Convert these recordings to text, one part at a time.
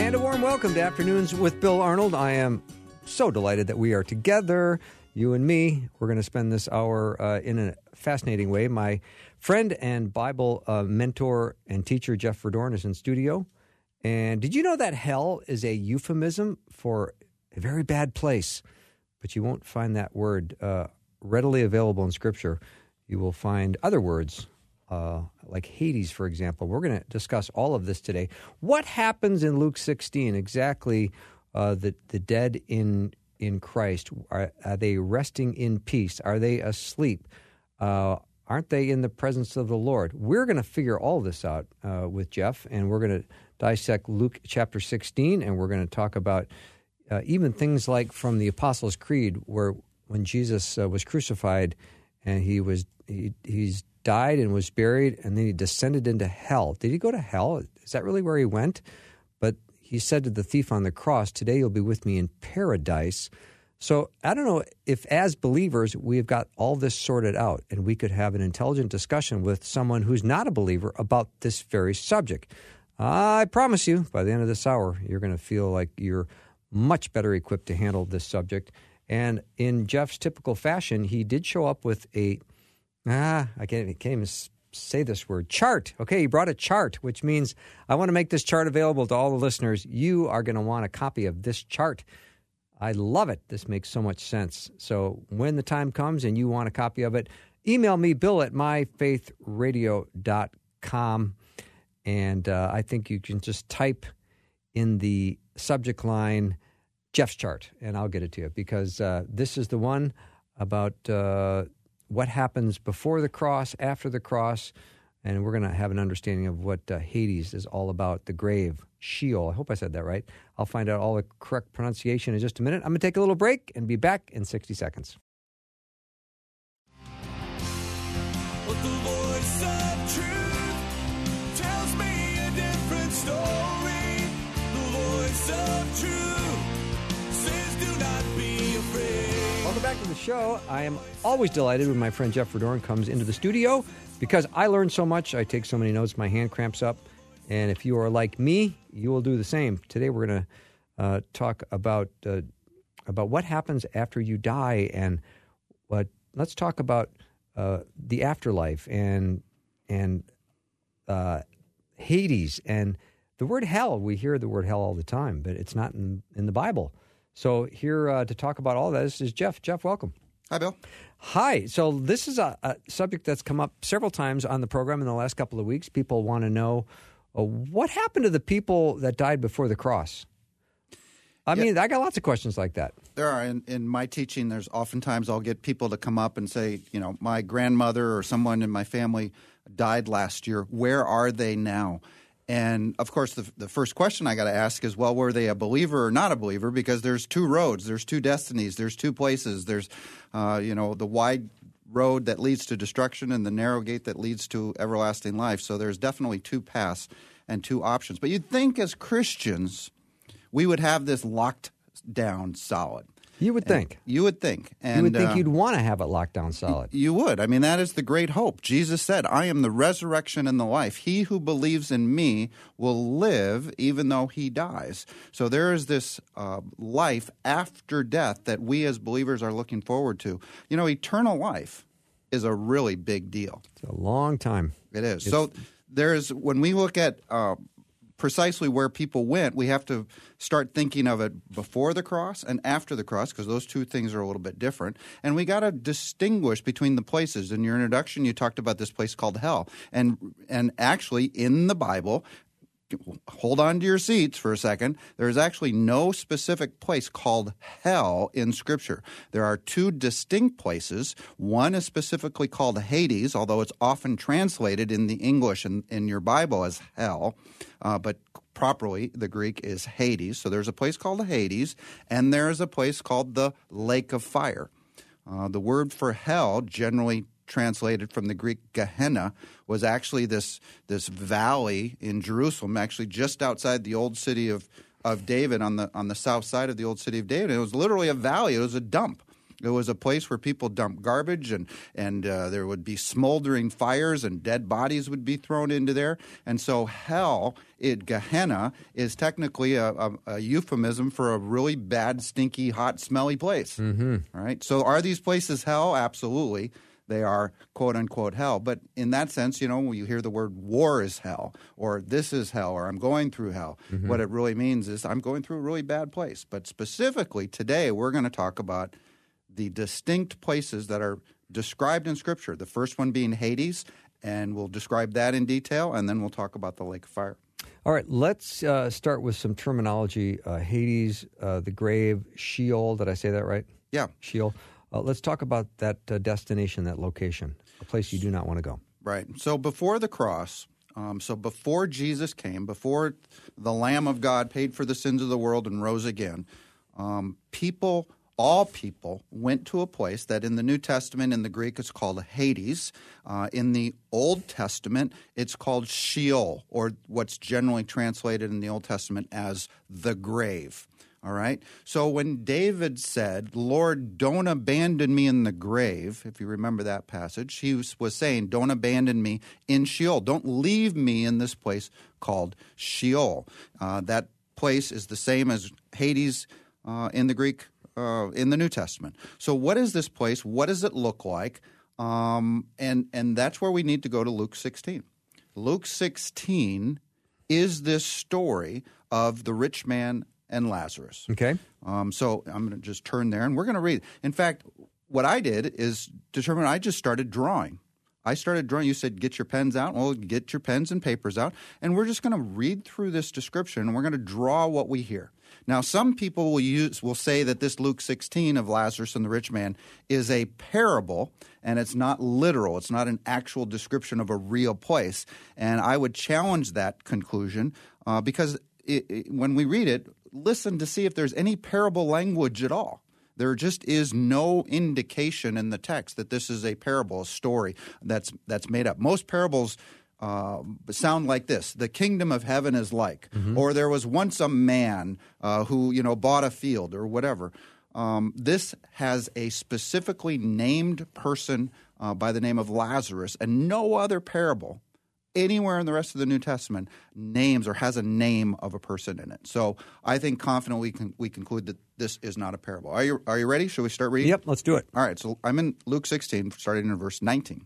And a warm welcome to Afternoons with Bill Arnold. I am so delighted that we are together, you and me. We're going to spend this hour in a fascinating way. My friend and Bible mentor and teacher, Jeff Verdorn, is in studio. And did you know that hell is a euphemism for a very bad place? But you won't find that word readily available in Scripture. You will find other words like Hades, for example. We're going to discuss all of this today. What happens in Luke 16 exactly? The dead in Christ, are they resting in peace? Are they asleep? Aren't they in the presence of the Lord? We're going to figure all this out with Jeff, and we're going to dissect Luke chapter 16, and we're going to talk about even things like from the Apostles' Creed, where when Jesus was crucified and he's died and was buried, and then he descended into hell. Did he go to hell? Is that really where he went? But he said to the thief on the cross, "Today you'll be with me in paradise." So I don't know if as believers we've got all this sorted out and we could have an intelligent discussion with someone who's not a believer about this very subject. I promise you, by the end of this hour, you're going to feel like you're much better equipped to handle this subject. And in Jeff's typical fashion, he did show up with I can't even say this word, chart. Okay, he brought a chart, which means I want to make this chart available to all the listeners. You are going to want a copy of this chart. I love it. This makes so much sense. So when the time comes and you want a copy of it, email me, bill@myfaithradio.com. And I think you can just type in the subject line, Jeff's chart, and I'll get it to you, because this is the one about what happens before the cross, after the cross, and we're going to have an understanding of what Hades is all about, the grave, Sheol. I hope I said that right. I'll find out all the correct pronunciation in just a minute. I'm going to take a little break and be back in 60 seconds. But the voice of truth tells me a different story. The voice of truth says do not be afraid. Welcome back to the show. I am always delighted when my friend Jeff Verdorn comes into the studio because I learn so much. I take so many notes, my hand cramps up. And if you are like me, you will do the same. Today we're going to talk about what happens after you die, and let's talk about the afterlife and Hades and the word hell. We hear the word hell all the time, but it's not in the Bible. So here to talk about all this is Jeff. Jeff, welcome. Hi, Bill. Hi. So this is a subject that's come up several times on the program in the last couple of weeks. People want to know what happened to the people that died before the cross. I mean, I got lots of questions like that. There are. In my teaching, there's oftentimes I'll get people to come up and say, my grandmother or someone in my family died last year. Where are they now? And, of course, the first question I got to ask is, well, were they a believer or not a believer? Because there's two roads. There's two destinies. There's two places. There's, the wide road that leads to destruction and the narrow gate that leads to everlasting life. So there's definitely two paths and two options. But you'd think as Christians we would have this locked down solid. You would think. You would think. And, you would think you'd want to have it locked down solid. You would. I mean, that is the great hope. Jesus said, I am the resurrection and the life. He who believes in me will live even though he dies. So there is this life after death that we as believers are looking forward to. Eternal life is a really big deal. It's a long time. It is. So when we look at precisely where people went, we have to start thinking of it before the cross and after the cross, because those two things are a little bit different. And we got to distinguish between the places. In your introduction, you talked about this place called hell. And actually, in the Bible, hold on to your seats for a second, there is actually no specific place called hell in Scripture. There are two distinct places. One is specifically called Hades, although it's often translated in the English in your Bible as hell. But properly, the Greek is Hades. So there's a place called Hades, and there is a place called the Lake of Fire. The word for hell, generally translated from the Greek Gehenna, was actually this valley in Jerusalem, actually just outside the old city of David, on the south side of the old city of David. It was literally a valley. It was a dump. It was a place where people dumped garbage, and there would be smoldering fires, and dead bodies would be thrown into there. And so hell, Gehenna, is technically a euphemism for a really bad, stinky, hot, smelly place. All right? So are these places hell? Absolutely. They are quote-unquote hell. But in that sense, when you hear the word war is hell, or this is hell, or I'm going through hell, what it really means is I'm going through a really bad place. But specifically today, we're going to talk about the distinct places that are described in Scripture. The first one being Hades, and we'll describe that in detail, and then we'll talk about the lake of fire. All right, let's start with some terminology. Hades, the grave, Sheol. Did I say that right? Yeah. Sheol. Let's talk about that destination, that location, a place you do not want to go. Right. So before the cross, before Jesus came, before the Lamb of God paid for the sins of the world and rose again, all people went to a place that in the New Testament, in the Greek, it's called Hades. In the Old Testament, it's called Sheol, or what's generally translated in the Old Testament as the grave. All right? So when David said, Lord, don't abandon me in the grave, if you remember that passage, he was saying, don't abandon me in Sheol. Don't leave me in this place called Sheol. That place is the same as Hades in the Greek in the New Testament. So what is this place? What does it look like? And that's where we need to go to Luke 16. Luke 16 is this story of the rich man and Lazarus. Okay. So I'm going to just turn there, and we're going to read. In fact, what I did is determine I just started drawing. I started drawing. You said, get your pens out. Well, get your pens and papers out, and we're just going to read through this description, and we're going to draw what we hear. Now, some people will say that this Luke 16 of Lazarus and the rich man is a parable, and it's not literal. It's not an actual description of a real place. And I would challenge that conclusion because when we read it, listen to see if there's any parable language at all. There just is no indication in the text that this is a parable, a story that's made up. Most parables sound like this: the kingdom of heaven is like, or there was once a man who bought a field, or whatever. This has a specifically named person by the name of Lazarus, and no other parable anywhere in the rest of the New Testament names or has a name of a person in it. So I think confidently we conclude that this is not a parable. Are you ready? Should we start reading? Yep, let's do it. All right, so I'm in Luke 16, starting in verse 19.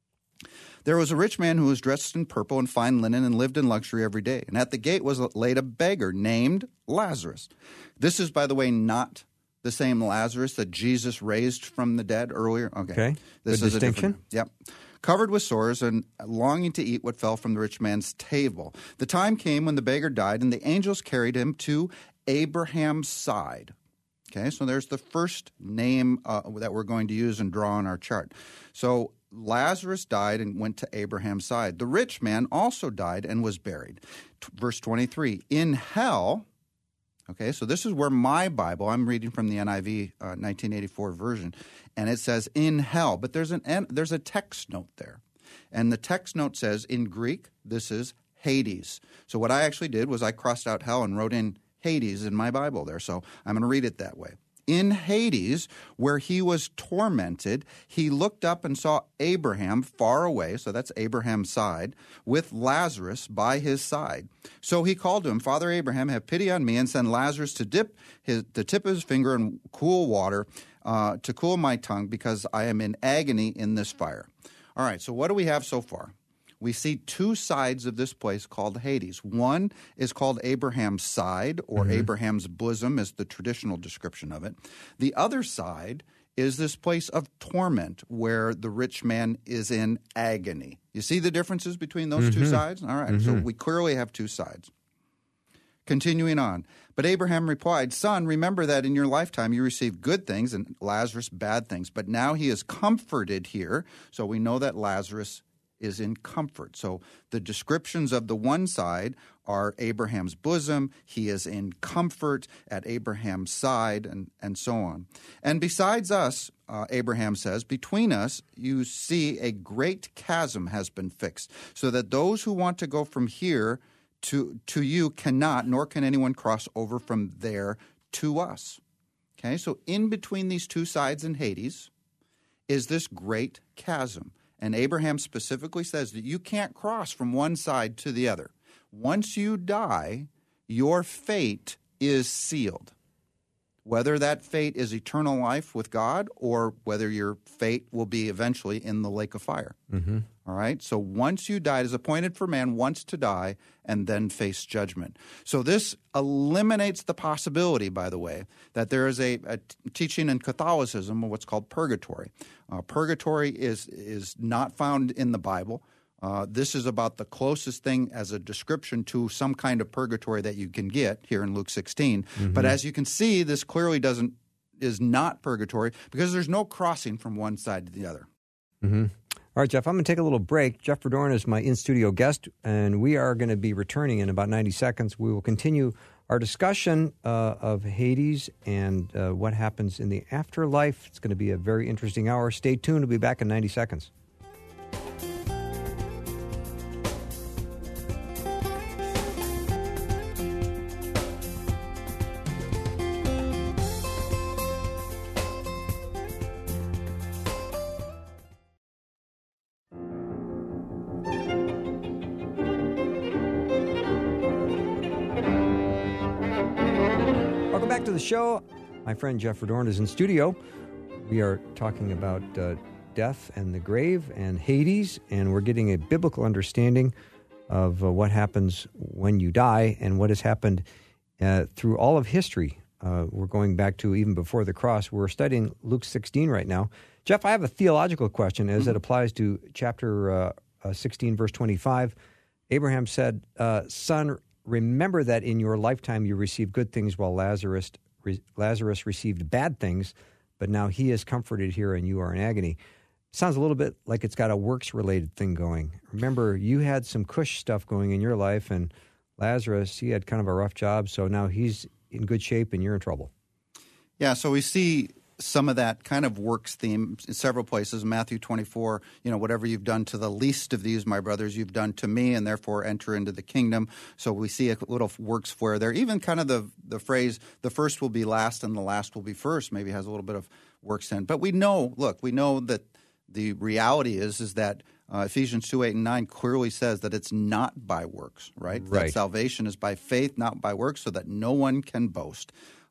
There was a rich man who was dressed in purple and fine linen and lived in luxury every day. And at the gate was laid a beggar named Lazarus. This is, by the way, not the same Lazarus that Jesus raised from the dead earlier. Okay. This Good is distinction. Yep. Covered with sores and longing to eat what fell from the rich man's table. The time came when the beggar died, and the angels carried him to Abraham's side. Okay, so there's the first name that we're going to use and draw on our chart. So Lazarus died and went to Abraham's side. The rich man also died and was buried. Verse 23, in hell. Okay, so this is where my Bible, I'm reading from the NIV 1984 version, and it says in hell, but there's a text note there. And the text note says in Greek, this is Hades. So what I actually did was I crossed out hell and wrote in Hades in my Bible there. So I'm going to read it that way. In Hades, where he was tormented, he looked up and saw Abraham far away, so that's Abraham's side, with Lazarus by his side. So he called to him, Father Abraham, have pity on me and send Lazarus to dip the tip of his finger in cool water to cool my tongue, because I am in agony in this fire. All right, so what do we have so far? We see two sides of this place called Hades. One is called Abraham's side, or Abraham's bosom is the traditional description of it. The other side is this place of torment where the rich man is in agony. You see the differences between those two sides? All right, so we clearly have two sides. Continuing on. But Abraham replied, Son, remember that in your lifetime you received good things and Lazarus bad things, but now he is comforted here. So we know that Lazarus is in comfort. So the descriptions of the one side are Abraham's bosom, he is in comfort at Abraham's side, and so on. And besides us, Abraham says, between us you see a great chasm has been fixed, so that those who want to go from here to you cannot, nor can anyone cross over from there to us. Okay, so in between these two sides in Hades is this great chasm. And Abraham specifically says that you can't cross from one side to the other. Once you die, your fate is sealed. Whether that fate is eternal life with God or whether your fate will be eventually in the lake of fire. Mm-hmm. All right? So once you die, it is appointed for man once to die and then face judgment. So this eliminates the possibility, by the way, that there is a teaching in Catholicism of what's called purgatory. Purgatory is not found in the Bible. This is about the closest thing as a description to some kind of purgatory that you can get here in Luke 16. Mm-hmm. But as you can see, this clearly is not purgatory because there's no crossing from one side to the other. Mm-hmm. All right, Jeff, I'm going to take a little break. Jeff Verdoorn is my in-studio guest, and we are going to be returning in about 90 seconds. We will continue our discussion of Hades and what happens in the afterlife. It's going to be a very interesting hour. Stay tuned. We'll be back in 90 seconds. Back to the show. My friend Jeff Verdoorn is in studio. We are talking about death and the grave and Hades, and we're getting a biblical understanding of what happens when you die and what has happened through all of history. We're going back to even before the cross. We're studying Luke 16 right now. Jeff, I have a theological question as it applies to chapter 16, verse 25. Abraham said, son, remember that in your lifetime you received good things while Lazarus received bad things, but now he is comforted here and you are in agony. Sounds a little bit like it's got a works-related thing going. Remember, you had some cush stuff going in your life, and Lazarus, he had kind of a rough job, so now he's in good shape and you're in trouble. Yeah, so we see some of that kind of works theme in several places. Matthew 24, whatever you've done to the least of these, my brothers, you've done to me, and therefore enter into the kingdom. So we see a little works flare there. Even kind of the phrase, the first will be last and the last will be first, maybe has a little bit of works in. But we know that the reality is that Ephesians 2, 8, and 9 clearly says that it's not by works, right? That salvation is by faith, not by works, so that no one can boast.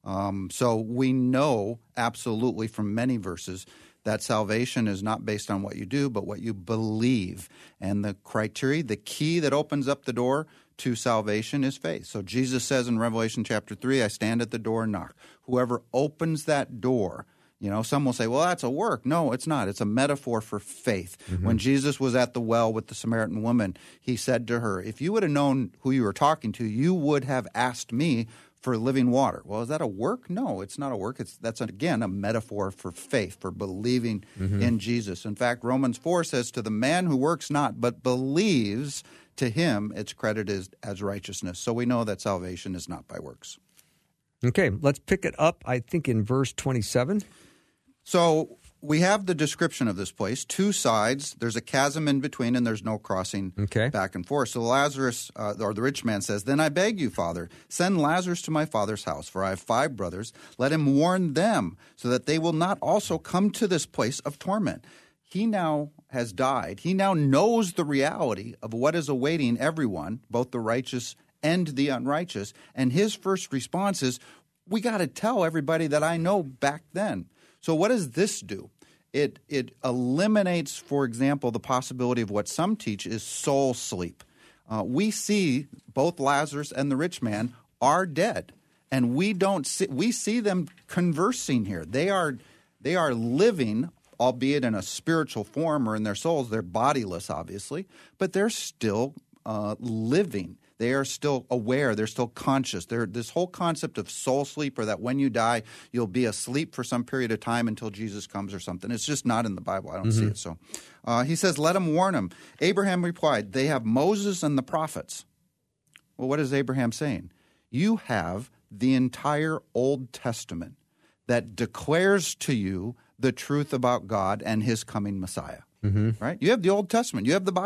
So we know absolutely from many verses that salvation is not based on what you do, but what you believe. And the criteria, the key that opens up the door to salvation is faith. So Jesus says in Revelation chapter 3, I stand at the door and knock. Whoever opens that door, some will say, well, that's a work. No, it's not. It's a metaphor for faith. Mm-hmm. When Jesus was at the well with the Samaritan woman, he said to her, if you would have known who you were talking to, you would have asked me for living water. Well, is that a work? No, it's not a work. That's again, a metaphor for faith, for believing in Jesus. In fact, Romans 4 says, to the man who works not, but believes, to him it's credited as righteousness. So we know that salvation is not by works. Okay, let's pick it up, I think, in verse 27. So we have the description of this place, two sides. There's a chasm in between, and there's no crossing back and forth. So Lazarus, or the rich man says, then I beg you, Father, send Lazarus to my father's house, for I have 5 brothers. Let him warn them, so that they will not also come to this place of torment. He now has died. He now knows the reality of what is awaiting everyone, both the righteous and the unrighteous. And his first response is, we got to tell everybody that I know back then. So what does this do? It eliminates, for example, the possibility of what some teach is soul sleep. We see both Lazarus and the rich man are dead, and we see them conversing here. They are living, albeit in a spiritual form or in their souls. They're bodiless, obviously, but they're still living. They are still aware. They're still conscious. This whole concept of soul sleep, or that when you die, you'll be asleep for some period of time until Jesus comes or something. It's just not in the Bible. I don't see it. So he says, let him warn him. Abraham replied, they have Moses and the prophets. Well, what is Abraham saying? You have the entire Old Testament that declares to you the truth about God and his coming Messiah. Right? You have the Old Testament. You have the Bible.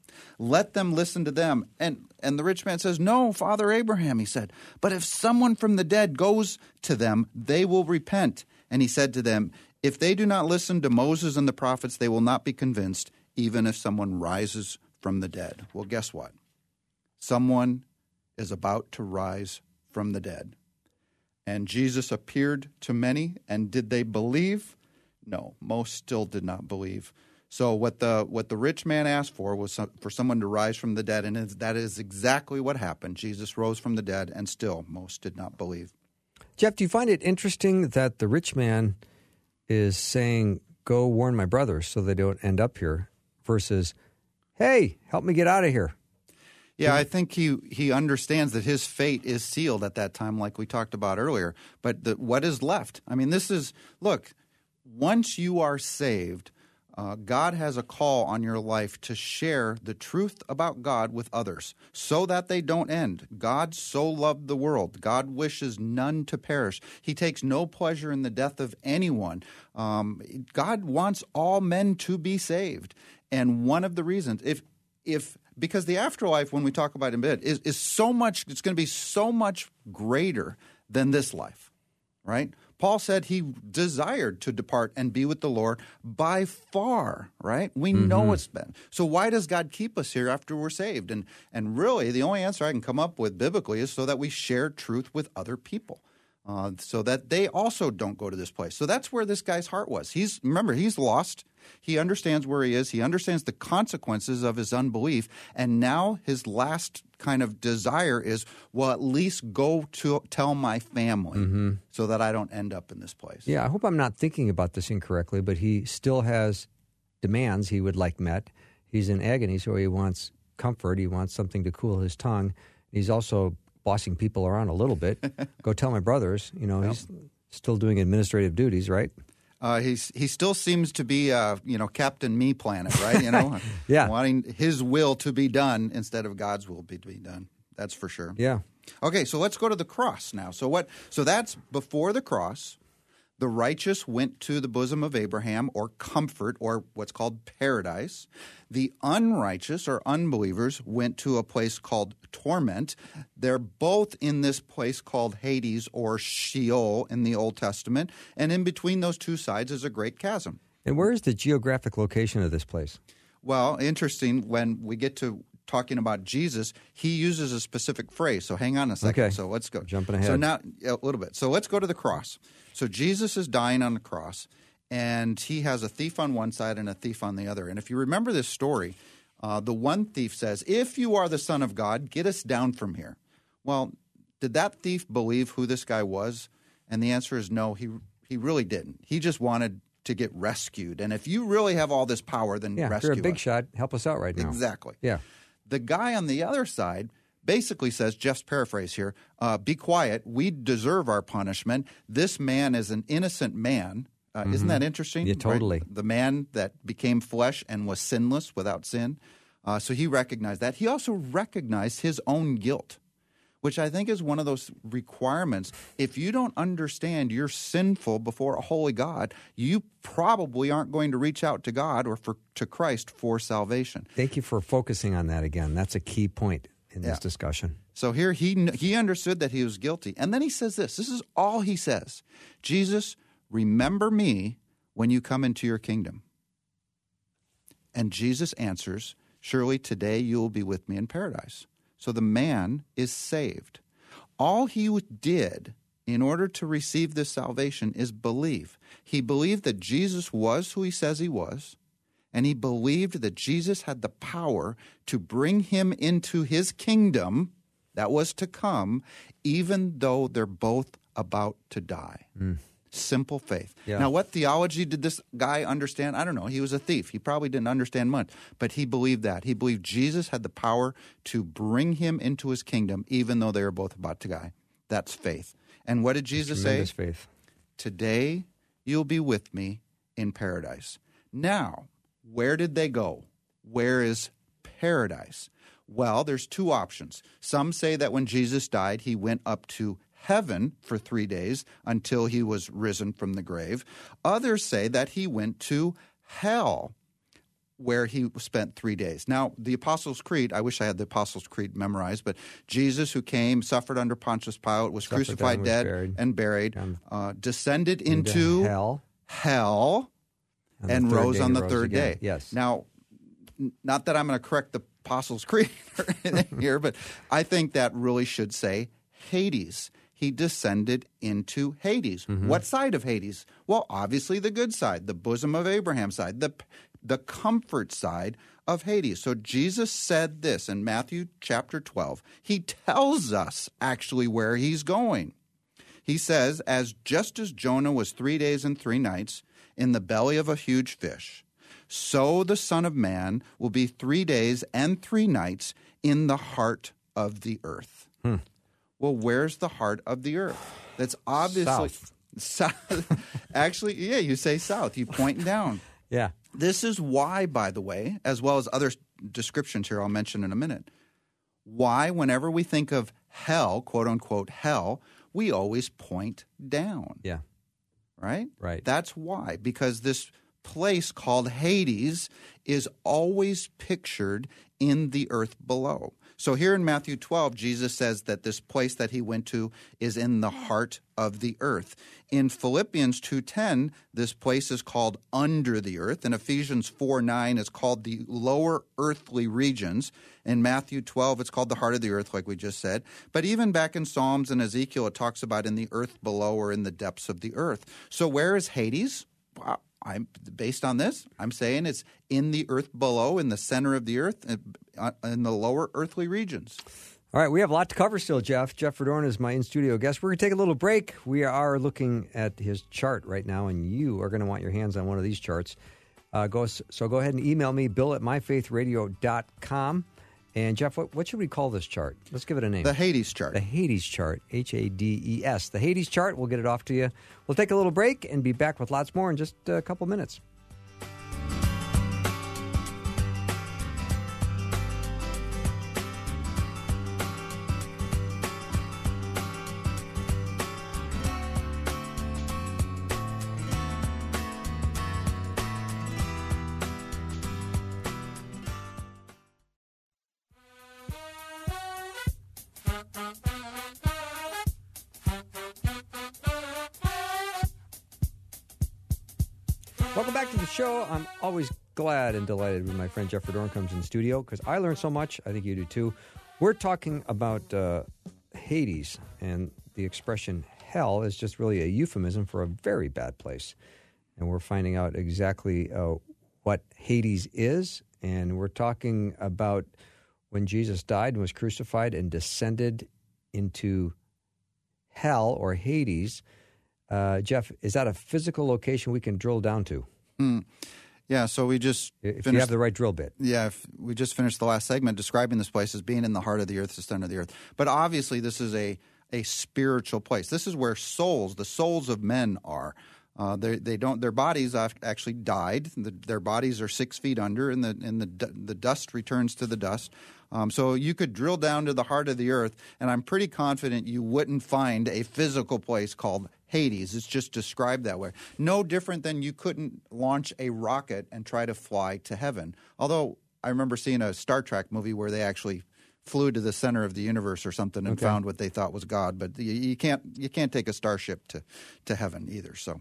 Let them listen to them. And the rich man says, no, Father Abraham, he said, but if someone from the dead goes to them, they will repent. And he said to them, if they do not listen to Moses and the prophets, they will not be convinced, even if someone rises from the dead. Well, guess what? Someone is about to rise from the dead. And Jesus appeared to many, and did they believe? No, most still did not believe. So what the rich man asked for was for someone to rise from the dead, and that is exactly what happened. Jesus rose from the dead, and still most did not believe. Jeff, do you find it interesting that the rich man is saying, go warn my brothers so they don't end up here, versus, hey, help me get out of here? Yeah, I think he understands that his fate is sealed at that time, like we talked about earlier. But what is left? I mean, look, once you are saved, God has a call on your life to share the truth about God with others so that they don't end. God so loved the world. God wishes none to perish. He takes no pleasure in the death of anyone. God wants all men to be saved. And one of the reasons, because the afterlife, when we talk about it in a bit, is so much, it's going to be so much greater than this life, right? Paul said he desired to depart and be with the Lord by far, right? We know it's been. So why does God keep us here after we're saved? And really, the only answer I can come up with biblically is so that we share truth with other people, so that they also don't go to this place. So that's where this guy's heart was. Remember, he's lost. He understands where he is. He understands the consequences of his unbelief. And now his last kind of desire is, well, at least go to tell my family so that I don't end up in this place. Yeah, I hope I'm not thinking about this incorrectly, but he still has demands he would like met. He's in agony, so he wants comfort. He wants something to cool his tongue. He's also bossing people around a little bit. Go tell my brothers. He's still doing administrative duties, right? He still seems to be, Captain Me Planet, right? Yeah. Wanting his will to be done instead of God's will to be done. That's for sure. Yeah. Okay, so let's go to the cross now. So that's before the cross. The righteous went to the bosom of Abraham, or comfort, or what's called paradise. The unrighteous, or unbelievers, went to a place called torment. They're both in this place called Hades, or Sheol in the Old Testament. And in between those two sides is a great chasm. And where is the geographic location of this place? Well, interesting, when we get to talking about Jesus, he uses a specific phrase. So hang on a second. Okay. So let's go. Jumping ahead. So now, a little bit. So let's go to the cross. So Jesus is dying on the cross, and he has a thief on one side and a thief on the other. And if you remember this story, the one thief says, if you are the Son of God, get us down from here. Well, did that thief believe who this guy was? And the answer is no, he really didn't. He just wanted to get rescued. And if you really have all this power, then rescue us. You're a big shot. Help us out right now. Exactly. Yeah. The guy on the other side basically says, Jeff's paraphrase here, be quiet. We deserve our punishment. This man is an innocent man. Isn't that interesting? Yeah, totally. Right? The man that became flesh and was sinless without sin. So he recognized that. He also recognized his own guilt, which I think is one of those requirements. If you don't understand you're sinful before a holy God, you probably aren't going to reach out to God or to Christ for salvation. Thank you for focusing on that again. That's a key point in this discussion. So here he understood that he was guilty. And then he says this. This is all he says. Jesus, remember me when you come into your kingdom. And Jesus answers, surely today you will be with me in paradise. So the man is saved. All he did in order to receive this salvation is believe. He believed that Jesus was who he says he was, and he believed that Jesus had the power to bring him into his kingdom that was to come, even though they're both about to die. Simple faith. Yeah. Now, what theology did this guy understand? I don't know. He was a thief. He probably didn't understand much, but he believed that. He believed Jesus had the power to bring him into his kingdom, even though they were both about to die. That's faith. And what did Jesus say? Tremendous faith. Today you'll be with me in paradise. Now, where did they go? Where is paradise? Well, there's two options. Some say that when Jesus died, he went up to heaven for 3 days until he was risen from the grave. Others say that he went to hell. where he spent 3 days. Now, the Apostles' Creed, I wish I had the Apostles' Creed memorized, but Jesus, who came, suffered under Pontius Pilate, was crucified, dead, and buried, descended into hell, and rose on the third day. Yes. Now, not that I'm going to correct the Apostles' Creed or anything here, but I think that really should say Hades. He descended into Hades. Mm-hmm. What side of Hades? Well, obviously the good side, the bosom of Abraham side, the comfort side of Hades. So Jesus said this in Matthew chapter 12. He tells us actually where he's going. He says, just as Jonah was 3 days and 3 nights in the belly of a huge fish, so the Son of Man will be 3 days and 3 nights in the heart of the earth. Well, where's the heart of the earth? That's obviously south. Actually, yeah, you say south. You point down. Yeah. This is why, by the way, as well as other descriptions here I'll mention in a minute, why whenever we think of hell, quote unquote hell, we always point down. Yeah. Right? Right. That's why. Because this place called Hades is always pictured in the earth below. So here in Matthew 12, Jesus says that this place that he went to is in the heart of the earth. In Philippians 2:10, this place is called under the earth. In Ephesians 4:9, it's called the lower earthly regions. In Matthew 12, it's called the heart of the earth, like we just said. But even back in Psalms and Ezekiel, it talks about in the earth below or in the depths of the earth. So where is Hades? Well, based on this, I'm saying it's in the earth below, in the center of the earth, in the lower earthly regions. All right, we have a lot to cover still, Jeff. Jeff Verdorn is my in-studio guest. We're going to take a little break. We are looking at his chart right now, and you are going to want your hands on one of these charts. So go ahead and email me, bill@myfaithradio.com. And, Jeff, what should we call this chart? Let's give it a name. The Hades chart. The Hades chart, Hades. The Hades chart. We'll get it off to you. We'll take a little break and be back with lots more in just a couple minutes. Welcome back to the show. I'm always glad and delighted when my friend Jeff Verdorn comes in the studio because I learn so much. I think you do too. We're talking about Hades, and the expression hell is just really a euphemism for a very bad place. And we're finding out exactly what Hades is, and we're talking about when Jesus died and was crucified and descended into hell or Hades. Jeff, is that a physical location we can drill down to? Yeah, so we just If you have the right drill bit. Yeah, we just finished the last segment describing this place as being in the heart of the earth, the center of the earth. But obviously this is a spiritual place. This is where the souls of men are. Their bodies actually died. Their bodies are 6 feet under, and the dust returns to the dust. So you could drill down to the heart of the earth, and I'm pretty confident you wouldn't find a physical place called Hades. It's just described that way. No different than you couldn't launch a rocket and try to fly to heaven. Although I remember seeing a Star Trek movie where they actually flew to the center of the universe or something and found what they thought was God. But you can't take a starship to heaven either. So.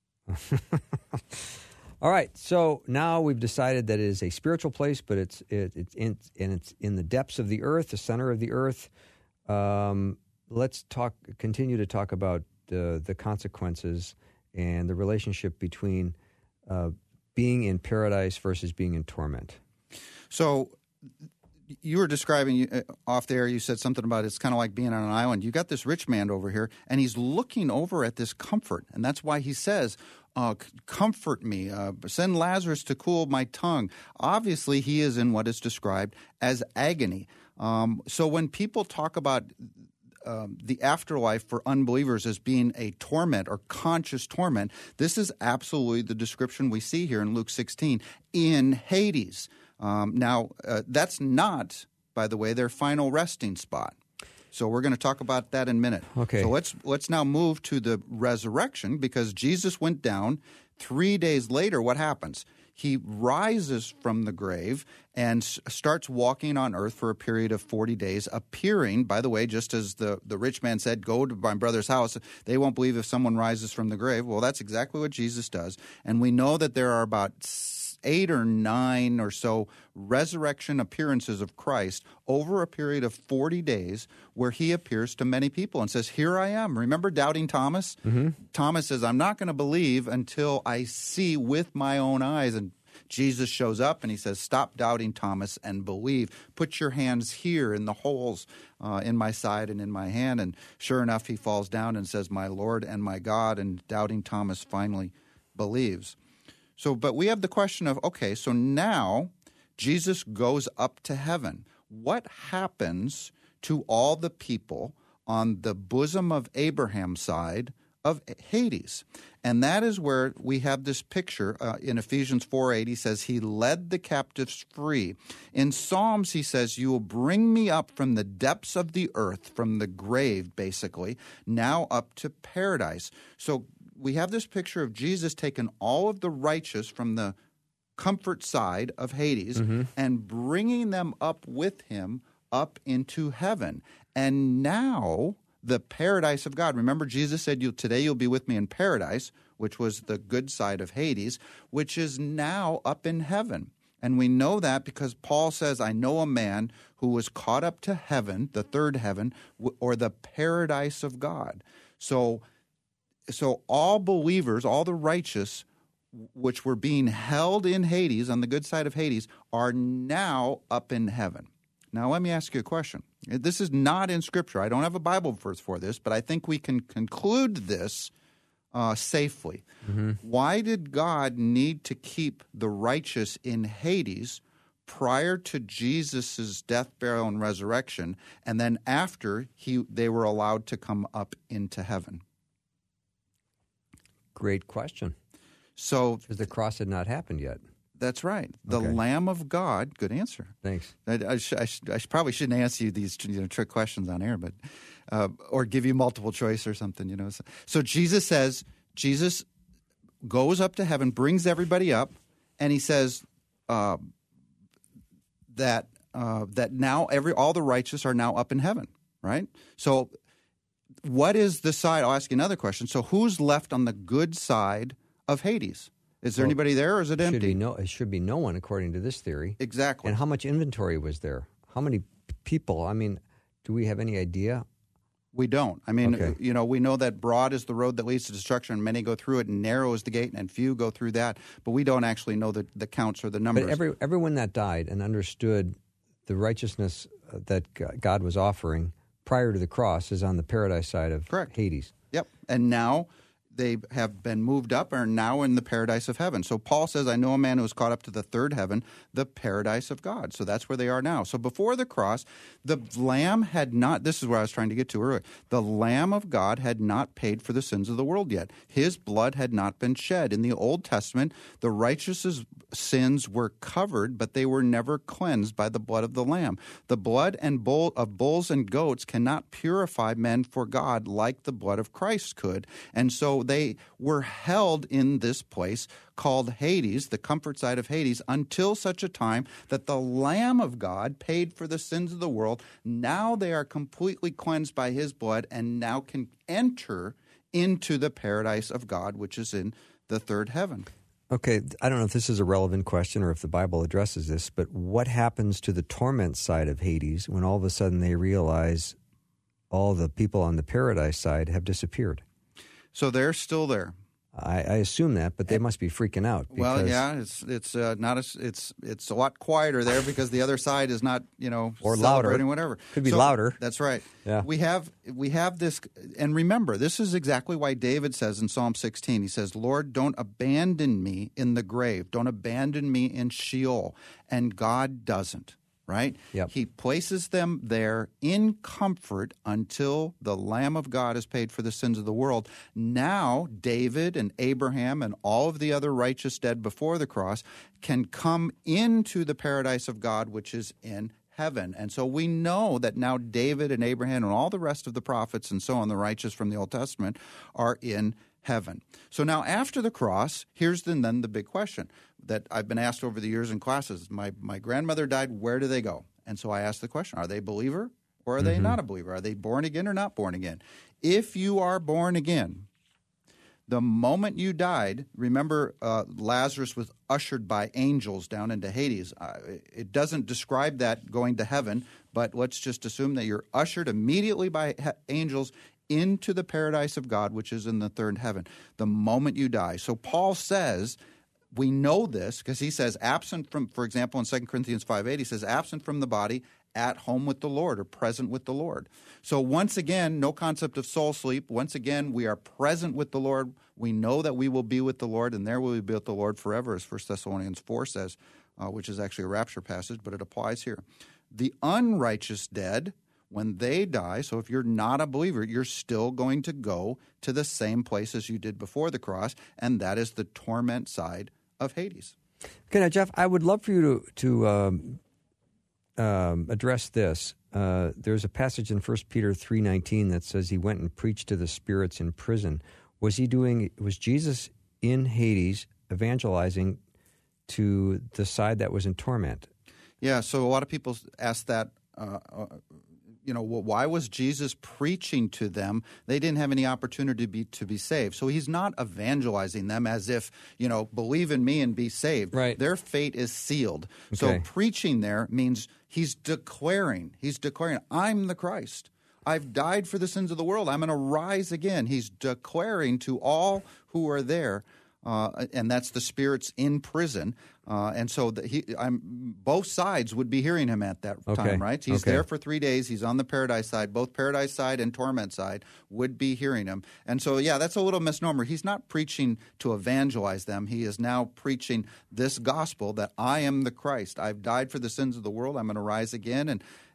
All right, so now we've decided that it is a spiritual place, but it's in the depths of the earth, the center of the earth. Let's continue to talk about the consequences and the relationship between being in paradise versus being in torment. So you were describing off there, you said something about it's kind of like being on an island. You got this rich man over here, and he's looking over at this comfort, and that's why he says, comfort me, send Lazarus to cool my tongue. Obviously, he is in what is described as agony. So when people talk about the afterlife for unbelievers as being a torment or conscious torment, this is absolutely the description we see here in Luke 16 in Hades. Now, that's not, by the way, their final resting spot. So we're going to talk about that in a minute. Okay. So let's now move to the resurrection, because Jesus went down. 3 days later, what happens? he rises from the grave and starts walking on earth for a period of 40 days, appearing, by the way, just as the rich man said, go to my brother's house. They won't believe if someone rises from the grave. Well, that's exactly what Jesus does. And we know that there are about 8 or 9 or so resurrection appearances of Christ over a period of 40 days where he appears to many people and says, here I am. Remember doubting Thomas? Mm-hmm. Thomas says, I'm not going to believe until I see with my own eyes. And Jesus shows up and he says, stop doubting, Thomas, and believe. Put your hands here in the holes in my side and in my hand. And sure enough, he falls down and says, my Lord and my God. And doubting Thomas finally believes. So, but we have the question of, okay, so now Jesus goes up to heaven. What happens to all the people on the bosom of Abraham's side of Hades? And that is where we have this picture in Ephesians 4:8. He says, he led the captives free. In Psalms, he says, you will bring me up from the depths of the earth, from the grave, basically, now up to paradise. So we have this picture of Jesus taking all of the righteous from the comfort side of Hades and bringing them up with him up into heaven. And now the paradise of God. Remember, Jesus said, today you'll be with me in paradise, which was the good side of Hades, which is now up in heaven. And we know that because Paul says, I know a man who was caught up to heaven, the third heaven, or the paradise of God. So all believers, all the righteous, which were being held in Hades, on the good side of Hades, are now up in heaven. Now, let me ask you a question. This is not in Scripture. I don't have a Bible verse for this, but I think we can conclude this safely. Mm-hmm. Why did God need to keep the righteous in Hades prior to Jesus' death, burial, and resurrection, and then after they were allowed to come up into heaven? Great question. So, because the cross had not happened yet. That's right. The Lamb of God. Good answer. Thanks. I probably shouldn't ask you these trick questions on air, but or give you multiple choice or something. So Jesus goes up to heaven, brings everybody up, and he says that now all the righteous are now up in heaven. Right. So, what is the side? I'll ask you another question. So, who's left on the good side of Hades? Is there anybody there, or is it empty? It should be no one, according to this theory. Exactly. And how much inventory was there? How many people? I mean, do we have any idea? We don't. I mean, we know that broad is the road that leads to destruction, and many go through it, and narrow is the gate, and few go through that. But we don't actually know the counts or the numbers. But everyone that died and understood the righteousness that God was offering prior to the cross is on the paradise side of Hades. Yep. And now they have been moved up and are now in the paradise of heaven. So Paul says, I know a man who was caught up to the third heaven, the paradise of God. So that's where they are now. So before the cross, the Lamb had not, this is where I was trying to get to earlier, the Lamb of God had not paid for the sins of the world yet. His blood had not been shed. In the Old Testament, the righteous' sins were covered, but they were never cleansed by the blood of the Lamb. The blood of bulls and goats cannot purify men for God like the blood of Christ could. And so they were held in this place called Hades, the comfort side of Hades, until such a time that the Lamb of God paid for the sins of the world. Now they are completely cleansed by his blood and now can enter into the paradise of God, which is in the third heaven. Okay, I don't know if this is a relevant question or if the Bible addresses this, but what happens to the torment side of Hades when all of a sudden they realize all the people on the paradise side have disappeared? So they're still there. I assume that, but they must be freaking out. Well, yeah, it's a lot quieter there because the other side is not or louder, whatever. Could be louder. That's right. Yeah. We have this, and remember, this is exactly why David says in Psalm 16. He says, "Lord, don't abandon me in the grave. Don't abandon me in Sheol." And God doesn't. Right? Yep. He places them there in comfort until the Lamb of God has paid for the sins of the world. Now, David and Abraham and all of the other righteous dead before the cross can come into the paradise of God, which is in heaven. And so we know that now David and Abraham and all the rest of the prophets and so on, the righteous from the Old Testament, are in heaven. So now after the cross, here's then the big question that I've been asked over the years in classes. My grandmother died. Where do they go? And so I asked the question, are they a believer or are they not a believer? Are they born again or not born again? If you are born again, the moment you died, remember Lazarus was ushered by angels down into Hades. It doesn't describe that going to heaven, but let's just assume that you're ushered immediately by angels into the paradise of God, which is in the third heaven, the moment you die. So Paul says, we know this because he says absent from, for example, in 2 Corinthians 5:8, he says absent from the body, at home with the Lord or present with the Lord. So once again, no concept of soul sleep. Once again, we are present with the Lord. We know that we will be with the Lord, and there we will be with the Lord forever, as 1 Thessalonians 4 says, which is actually a rapture passage, but it applies here. The unrighteous dead, when they die, so if you're not a believer, you're still going to go to the same place as you did before the cross, and that is the torment side of Hades. Okay, now, Jeff, I would love for you to address this. There's a passage in 1 Peter 3:19 that says he went and preached to the spirits in prison. Was Jesus in Hades evangelizing to the side that was in torment? Yeah, so a lot of people ask that, why was Jesus preaching to them? They didn't have any opportunity to be saved. So he's not evangelizing them as if, believe in me and be saved. Right. Their fate is sealed. Okay. So preaching there means he's declaring, I'm the Christ. I've died for the sins of the world. I'm going to rise again. He's declaring to all who are there, and that's the spirits in prison. And so both sides would be hearing him at that time, right? He's there for 3 days. He's on the paradise side. Both paradise side and torment side would be hearing him. And so, yeah, that's a little misnomer. He's not preaching to evangelize them. He is now preaching this gospel that I am the Christ. I've died for the sins of the world. I'm going to rise again.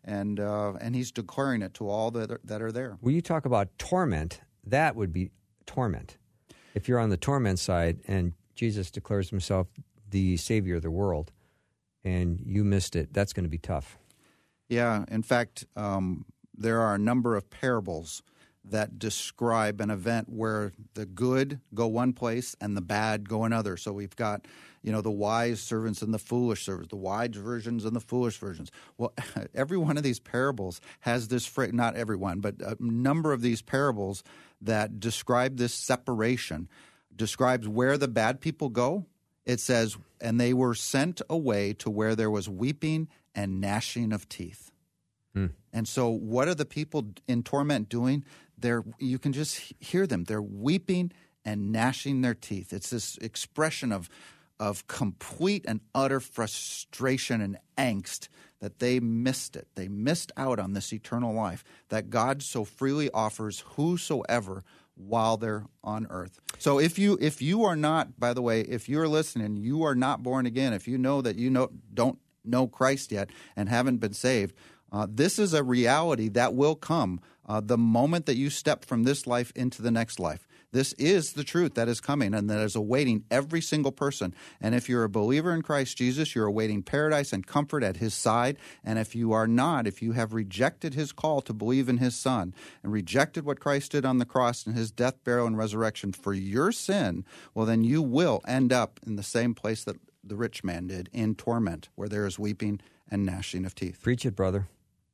And he's declaring it to all that are there. When you talk about torment, that would be torment. If you're on the torment side and Jesus declares himself the Savior of the world and you missed it, that's going to be tough. Yeah. In fact, there are a number of parables that describe an event where the good go one place and the bad go another. So we've got, the wise servants and the foolish servants, the wise versions and the foolish versions. Well, every one of these parables has this phrase, not everyone, but a number of these parables that describe this separation, describes where the bad people go. It says, and they were sent away to where there was weeping and gnashing of teeth. And so what are the people in torment doing? You can just hear them. They're weeping and gnashing their teeth. It's this expression of complete and utter frustration and angst that they missed it. They missed out on this eternal life that God so freely offers whosoever while they're on earth. So if you are not, by the way, if you're listening, you are not born again, if you know that don't know Christ yet and haven't been saved, this is a reality that will come the moment that you step from this life into the next life. This is the truth that is coming and that is awaiting every single person. And if you're a believer in Christ Jesus, you're awaiting paradise and comfort at his side. And if you are not, if you have rejected his call to believe in his Son and rejected what Christ did on the cross and his death, burial, and resurrection for your sin, well, then you will end up in the same place that the rich man did, in torment, where there is weeping and gnashing of teeth. Preach it, brother.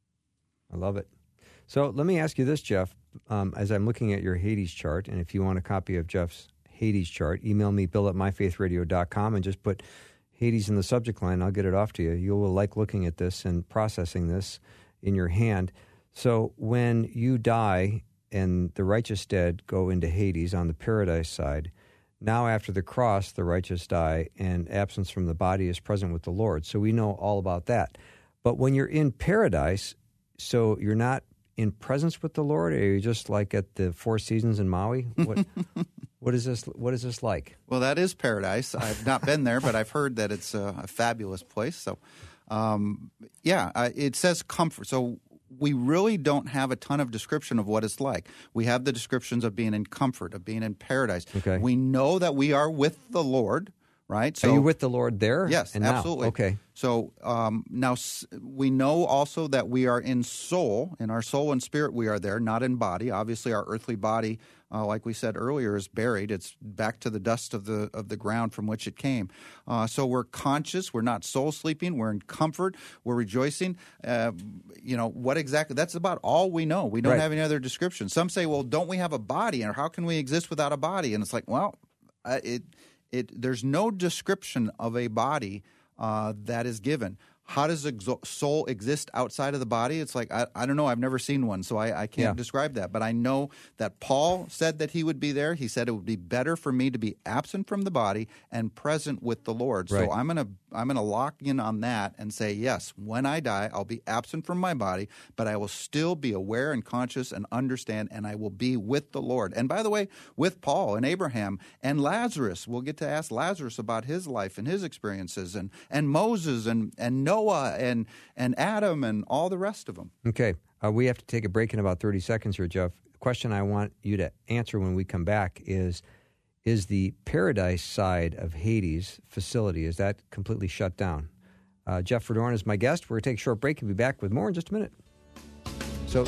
I love it. So let me ask you this, Jeff. As I'm looking at your Hades chart, and if you want a copy of Jeff's Hades chart, email me, bill@myfaithradio.com, and just put Hades in the subject line. I'll get it off to you. You will like looking at this and processing this in your hand. So when you die and the righteous dead go into Hades on the paradise side, now after the cross, the righteous die, and absence from the body is present with the Lord. So we know all about that. But when you're in paradise, so you're not in presence with the Lord, or are you just like at the Four Seasons in Maui? What is this? What is this like? Well, that is paradise. I've not been there, but I've heard that it's a fabulous place. So, it says comfort. So we really don't have a ton of description of what it's like. We have the descriptions of being in comfort, of being in paradise. Okay. We know that we are with the Lord. right? Are you with the Lord there? Yes, and now? absolutely. Okay. So now we know also that we are in soul. In our soul and spirit we are there, not in body. Obviously our earthly body, like we said earlier, is buried. It's back to the dust of the ground from which it came. So we're conscious. We're not soul sleeping. We're in comfort. We're rejoicing. What exactly? That's about all we know. We don't Right. have any other description. Some say, well, don't we have a body? Or how can we exist without a body? And it's like, well, there's no description of a body that is given. How does a soul exist outside of the body? It's like, I don't know. I've never seen one, so I can't describe that. But I know that Paul said that he would be there. He said it would be better for me to be absent from the body and present with the Lord. Right. So I'm gonna lock in on that and say, yes, when I die, I'll be absent from my body, but I will still be aware and conscious and understand, and I will be with the Lord. And by the way, with Paul and Abraham and Lazarus, we'll get to ask Lazarus about his life and his experiences, and Moses and Noah and Adam and all the rest of them. Okay. We have to take a break in about 30 seconds here, Jeff. The question I want you to answer when we come back is the paradise side of Hades facility, is that completely shut down? Jeff Verdoorn is my guest. We're going to take a short break and be back with more in just a minute. So...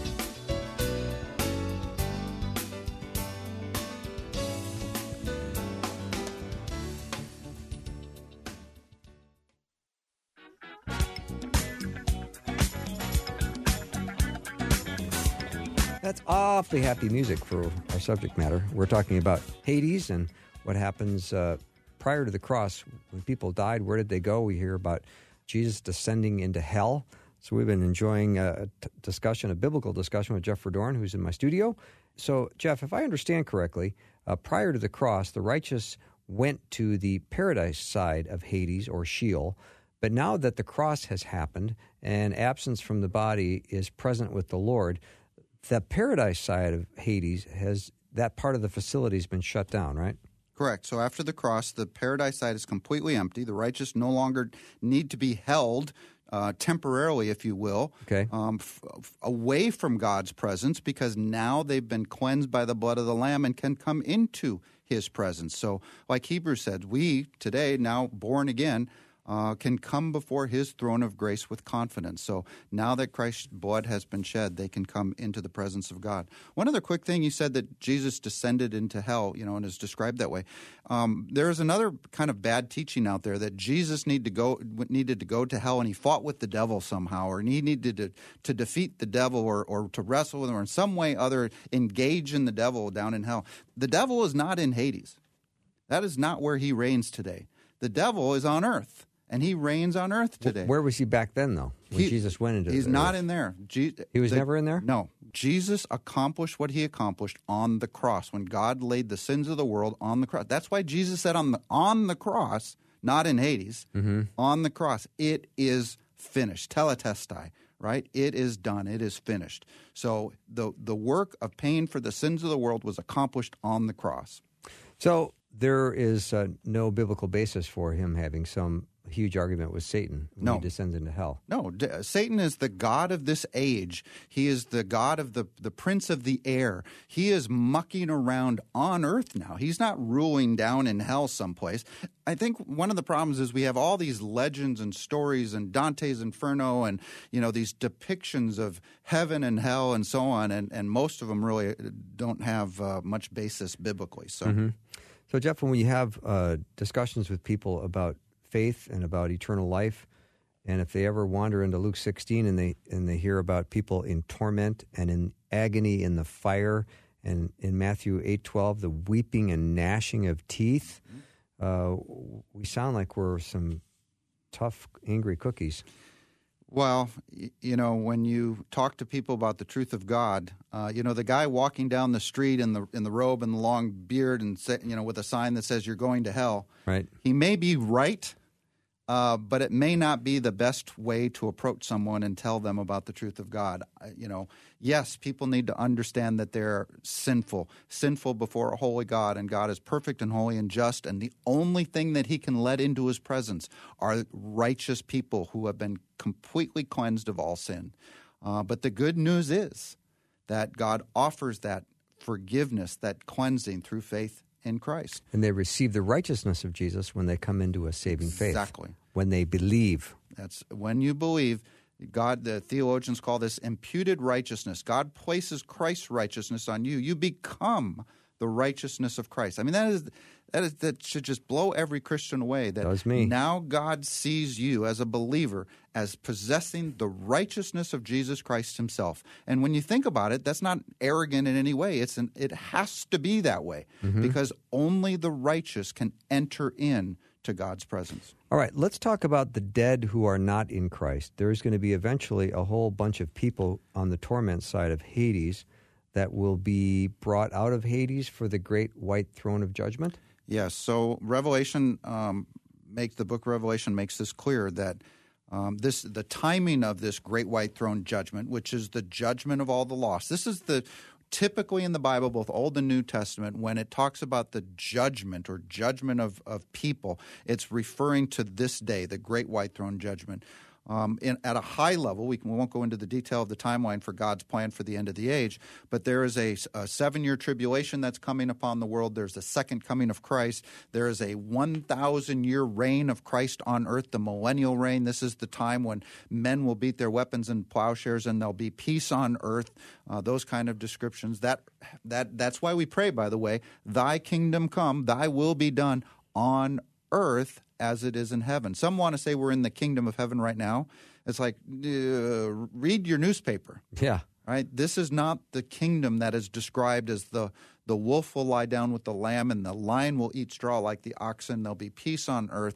That's awfully happy music for our subject matter. We're talking about Hades and what happens prior to the cross. When people died, where did they go? We hear about Jesus descending into hell. So we've been enjoying a biblical discussion with Jeff Verdoorn, who's in my studio. So, Jeff, if I understand correctly, prior to the cross, the righteous went to the paradise side of Hades or Sheol. But now that the cross has happened and absence from the body is present with the Lord, the paradise side of Hades that part of the facility has been shut down, right? Correct. So after the cross, the paradise side is completely empty. The righteous no longer need to be held temporarily, if you will, okay. Away from God's presence, because now they've been cleansed by the blood of the Lamb and can come into His presence. So like Hebrews said, we today, now born again, can come before His throne of grace with confidence. So now that Christ's blood has been shed, they can come into the presence of God. One other quick thing, you said that Jesus descended into hell, and is described that way. There is another kind of bad teaching out there that Jesus needed to go to hell and He fought with the devil somehow, or He needed to defeat the devil or to wrestle with him, or in some way other engage in the devil down in hell. The devil is not in Hades. That is not where he reigns today. The devil is on earth. And He reigns on earth today. Where was He back then, though, when Jesus went into He's not in there. He was never in there? No. Jesus accomplished what He accomplished on the cross, when God laid the sins of the world on the cross. That's why Jesus said on the cross, not in Hades, on the cross, it is finished. Teletestai, right? It is done. It is finished. So the work of paying for the sins of the world was accomplished on the cross. So there is no biblical basis for Him having some huge argument with Satan when He descends into hell. No, Satan is the god of this age. He is the god of the prince of the air. He is mucking around on earth now. He's not ruling down in hell someplace. I think one of the problems is we have all these legends and stories and Dante's Inferno and, these depictions of heaven and hell and so on, and most of them really don't have much basis biblically. So, So, Jeff, when you have discussions with people about faith and about eternal life, and if they ever wander into Luke 16 and they hear about people in torment and in agony in the fire, and in Matthew 8:12 the weeping and gnashing of teeth, we sound like we're some tough, angry cookies. Well, when you talk to people about the truth of God, the guy walking down the street in the robe and the long beard and with a sign that says you're going to hell, right? He may be right, but it may not be the best way to approach someone and tell them about the truth of God. Yes, people need to understand that they're sinful before a holy God, and God is perfect and holy and just, and the only thing that He can let into His presence are righteous people who have been completely cleansed of all sin. But the good news is that God offers that forgiveness, that cleansing through faith in Christ. And they receive the righteousness of Jesus when they come into a saving faith. Exactly. When they believe. That's when you believe. God, the theologians call this imputed righteousness. God places Christ's righteousness on you. You become the righteousness of Christ. I mean, that should just blow every Christian away. That was me. Now God sees you as a believer as possessing the righteousness of Jesus Christ himself. And when you think about it, that's not arrogant in any way. It has to be that way because only the righteous can enter in to God's presence. All right, let's talk about the dead who are not in Christ. There's going to be eventually a whole bunch of people on the torment side of Hades that will be brought out of Hades for the great white throne of judgment? Yes, so Revelation, the book of Revelation makes this clear that the timing of this great white throne judgment, which is the judgment of all the lost. This is typically in the Bible, both Old and New Testament, when it talks about the judgment or judgment of people, it's referring to this day, the great white throne judgment. At a high level, we won't go into the detail of the timeline for God's plan for the end of the age, but there is a 7-year tribulation that's coming upon the world. There's the second coming of Christ. There is a 1,000-year reign of Christ on earth, the millennial reign. This is the time when men will beat their weapons and plowshares, and there'll be peace on earth. Those kind of descriptions. That's why we pray, by the way, "Thy kingdom come, thy will be done on earth as it is in heaven." Some want to say we're in the kingdom of heaven right now. It's like, read your newspaper. Yeah. Right? This is not the kingdom that is described as the wolf will lie down with the lamb and the lion will eat straw like the oxen. There'll be peace on earth.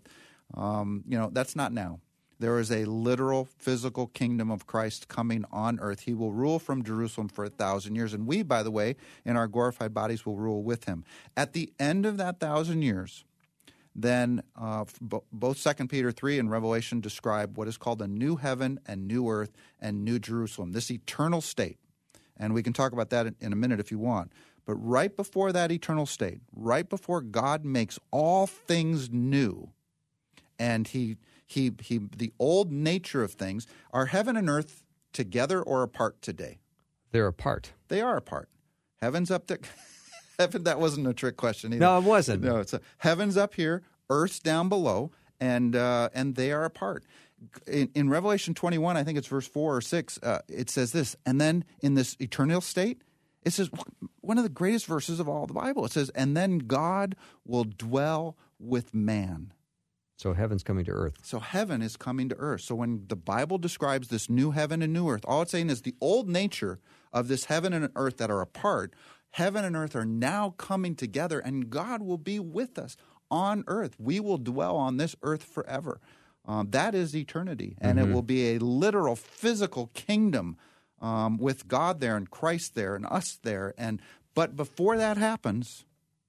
That's not now. There is a literal physical kingdom of Christ coming on earth. He will rule from Jerusalem for 1,000 years. And we, by the way, in our glorified bodies will rule with him. At the end of that 1,000 years, then both 2 Peter 3 and Revelation describe what is called a new heaven and new earth and new Jerusalem, this eternal state. And we can talk about that in a minute if you want. But right before that eternal state, right before God makes all things new, and he the old nature of things, are heaven and earth together or apart today? They're apart. They are apart. Heaven's up there. Heaven, that wasn't a trick question either. No, it wasn't. No, it's heaven's up here, earth's down below, and they are apart. In Revelation 21, I think it's verse 4 or 6, it says this, and then in this eternal state, it says one of the greatest verses of all the Bible. It says, and then God will dwell with man. So heaven's coming to earth. So heaven is coming to earth. So when the Bible describes this new heaven and new earth, all it's saying is the old nature of this heaven and earth that are apart, heaven and earth are now coming together, and God will be with us on earth. We will dwell on this earth forever. That is eternity, and it will be a literal physical kingdom with God there and Christ there and us there. But before that happens,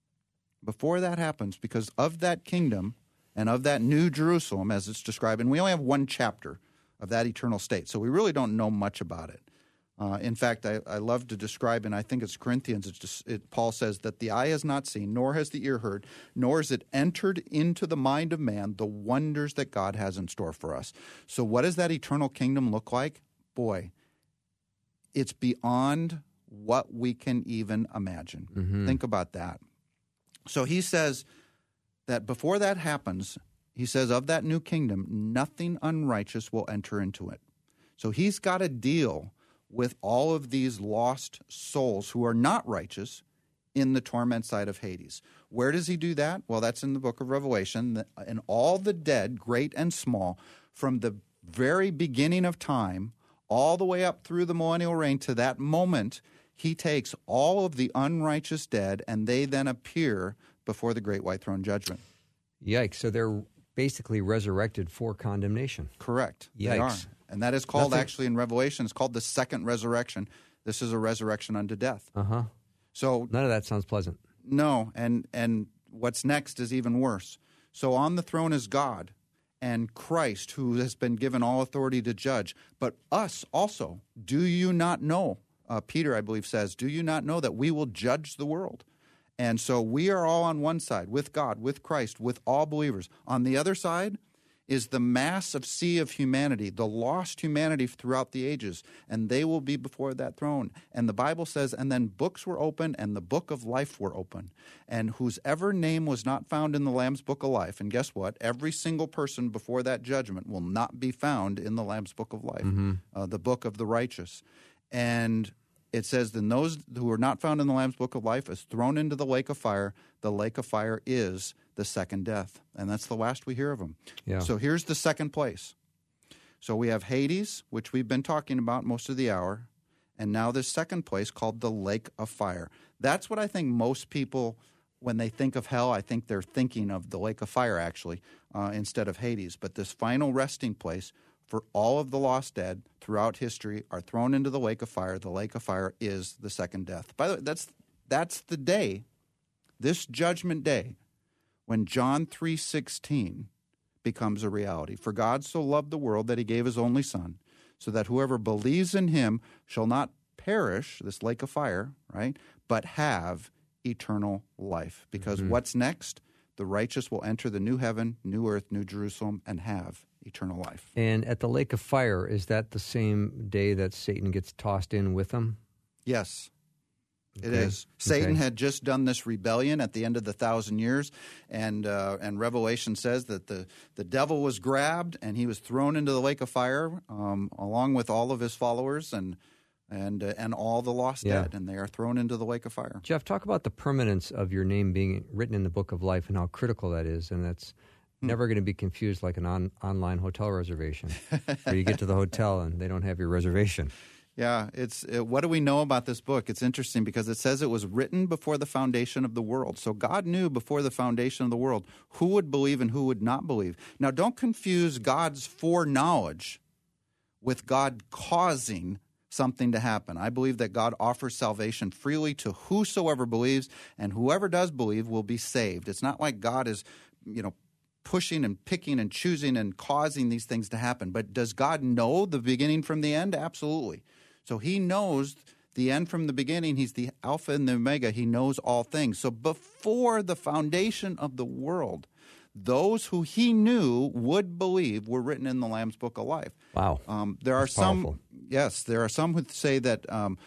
because of that kingdom and of that new Jerusalem, as it's described, and we only have one chapter of that eternal state, so we really don't know much about it. In fact, I love to describe, and I think it's Corinthians, Paul says that the eye has not seen, nor has the ear heard, nor has it entered into the mind of man the wonders that God has in store for us. So what does that eternal kingdom look like? Boy, it's beyond what we can even imagine. Think about that. So he says that before that happens, he says of that new kingdom, nothing unrighteous will enter into it. So he's got to deal with all of these lost souls who are not righteous in the torment side of Hades. Where does he do that? Well, that's in the book of Revelation. And all the dead, great and small, from the very beginning of time, all the way up through the millennial reign to that moment, he takes all of the unrighteous dead, and they then appear before the great white throne judgment. Yikes. So they're basically resurrected for condemnation. Correct. Yikes. They are. And that is called, actually, in Revelation, it's called the second resurrection. This is a resurrection unto death. So none of that sounds pleasant. No, and what's next is even worse. So on the throne is God and Christ, who has been given all authority to judge, but us also. Do you not know, Peter, I believe, says, do you not know that we will judge the world? And so we are all on one side, with God, with Christ, with all believers. On the other side is the massive sea of humanity, the lost humanity throughout the ages, and they will be before that throne. And the Bible says, and then books were opened, and the book of life were opened. And whosever name was not found in the Lamb's book of life, and guess what? Every single person before that judgment will not be found in the Lamb's book of life, the book of the righteous. And it says, then those who are not found in the Lamb's book of life is thrown into the lake of fire. The lake of fire is the second death. And that's the last we hear of them. Yeah. So here's the second place. So we have Hades, which we've been talking about most of the hour, and now this second place called the lake of fire. That's what I think most people, when they think of hell, I think they're thinking of the lake of fire, actually, instead of Hades. But this final resting place for all of the lost dead throughout history are thrown into the lake of fire. The lake of fire is the second death. By the way, that's the day, this judgment day, when John 3:16 becomes a reality. For God so loved the world that he gave his only Son, so that whoever believes in him shall not perish, this lake of fire, right, but have eternal life. Because what's next? The righteous will enter the new heaven, new earth, new Jerusalem, and have eternal life. And at the lake of fire, is that the same day that Satan gets tossed in with them? Yes. It Okay. is. Satan Okay. had just done this rebellion at the end of the 1,000 years, and Revelation says that the devil was grabbed and he was thrown into the lake of fire along with all of his followers and all the lost dead, and they are thrown into the lake of fire. Jeff, talk about the permanence of your name being written in the book of life and how critical that is, and that's never going to be confused like an online hotel reservation where you get to the hotel and they don't have your reservation. Yeah, what do we know about this book? It's interesting because it says it was written before the foundation of the world. So God knew before the foundation of the world who would believe and who would not believe. Now, don't confuse God's foreknowledge with God causing something to happen. I believe that God offers salvation freely to whosoever believes, and whoever does believe will be saved. It's not like God is, pushing and picking and choosing and causing these things to happen. But does God know the beginning from the end? Absolutely. So he knows the end from the beginning. He's the Alpha and the Omega. He knows all things. So before the foundation of the world, those who he knew would believe were written in the Lamb's Book of Life. Wow. There are That's powerful. there are some who say that,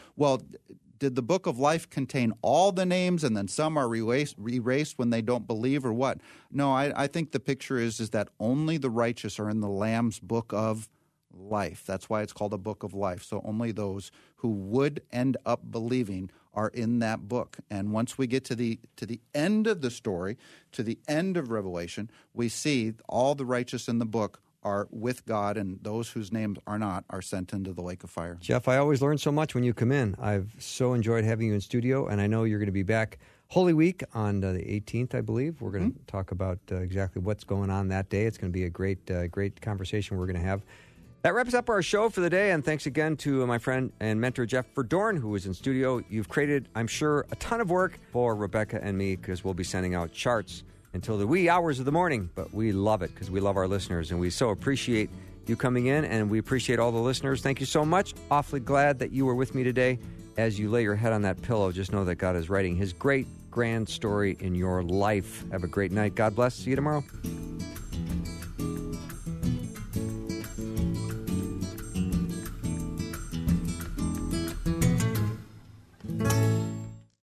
did the Book of Life contain all the names and then some are erased when they don't believe or what? No, I think the picture is that only the righteous are in the Lamb's Book of Life. That's why it's called a Book of Life. So only those who would end up believing are in that book. And once we get to the end of the story, to the end of Revelation, we see all the righteous in the book are with God, and those whose names are not are sent into the lake of fire. Jeff, I always learn so much when you come in. I've so enjoyed having you in studio, and I know you're going to be back Holy Week on the 18th, I believe. We're going to talk about exactly what's going on that day. It's going to be a great conversation we're going to have. That wraps up our show for the day, and thanks again to my friend and mentor, Jeff Verdorn, who is in studio. You've created, I'm sure, a ton of work for Rebecca and me because we'll be sending out charts until the wee hours of the morning, but we love it because we love our listeners, and we so appreciate you coming in, and we appreciate all the listeners. Thank you so much. Awfully glad that you were with me today. As you lay your head on that pillow, just know that God is writing his great, grand story in your life. Have a great night. God bless. See you tomorrow.